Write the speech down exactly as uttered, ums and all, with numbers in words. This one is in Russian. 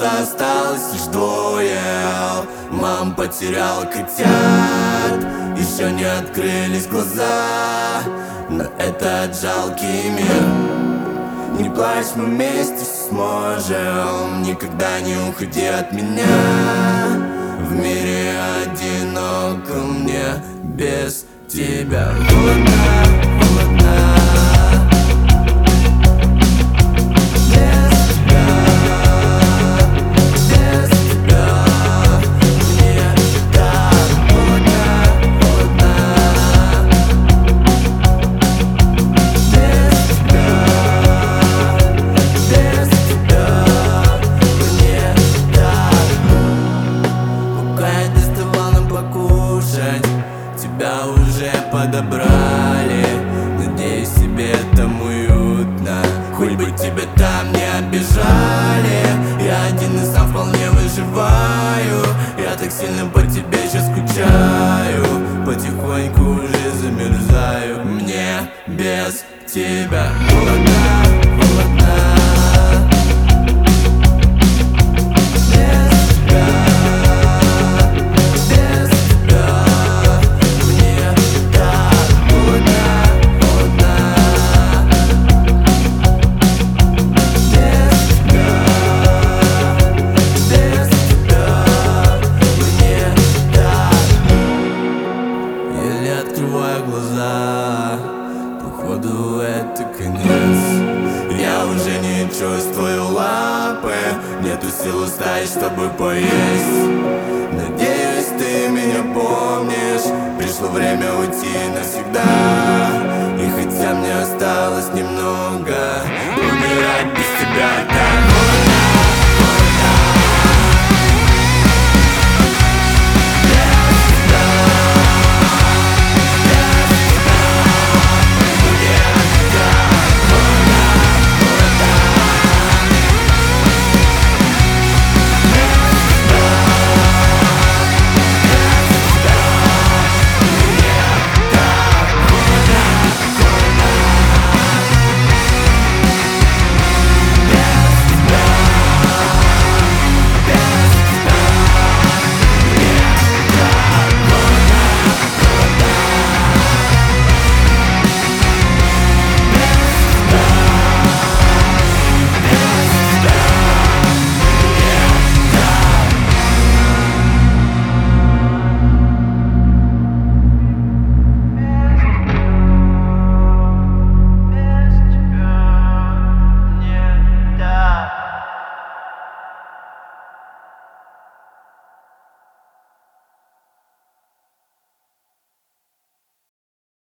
нас осталось лишь двое. Мам потеряла котят, еще не открылись глаза, но этот жалкий мир. Не плачь, мы вместе сможем, никогда не уходи от меня. В мире одиноко мне без тебя. Холодно, холодно. Тебя уже подобрали, надеюсь, тебе там уютно. Хоть бы тебя там не обижали, я один и сам вполне выживаю. Я так сильно по тебе сейчас скучаю, потихоньку уже замерзаю. Мне без тебя холодно, холодно. Открываю глаза, походу это конец. Я уже не чувствую лапы, нету сил устать, чтобы поесть. Надеюсь, ты меня помнишь, пришло время уйти навсегда. И хотя мне осталось немного, умирать без тебя.